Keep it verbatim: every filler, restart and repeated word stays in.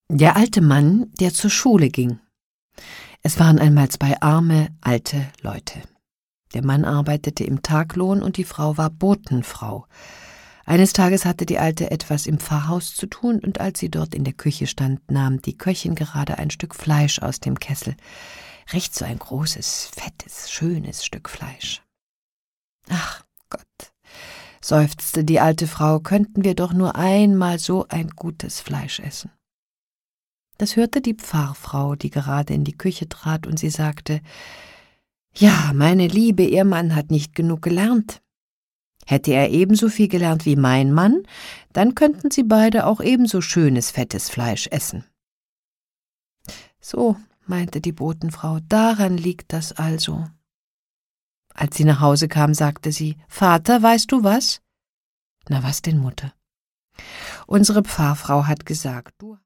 Der alte Mann, der zur Schule ging. Es waren einmal zwei arme, alte Leute. Der Mann arbeitete im Taglohn und die Frau war Botenfrau. Eines Tages hatte die Alte etwas im Pfarrhaus zu tun, und als sie dort in der Küche stand, nahm die Köchin gerade ein Stück Fleisch aus dem Kessel. Recht so ein großes, fettes, schönes Stück Fleisch. »Ach Gott«, seufzte die alte Frau, »könnten wir doch nur einmal so ein gutes Fleisch essen.« Das hörte die Pfarrfrau, die gerade in die Küche trat, und sie sagte: »Ja, meine Liebe, Ihr Mann hat nicht genug gelernt. Hätte er ebenso viel gelernt wie mein Mann, dann könnten sie beide auch ebenso schönes, fettes Fleisch essen.« »So«, meinte die Botenfrau, »daran liegt das also.« Als sie nach Hause kam, sagte sie: »Vater, weißt du was?« »Na, was denn, Mutter?« »Unsere Pfarrfrau hat gesagt, du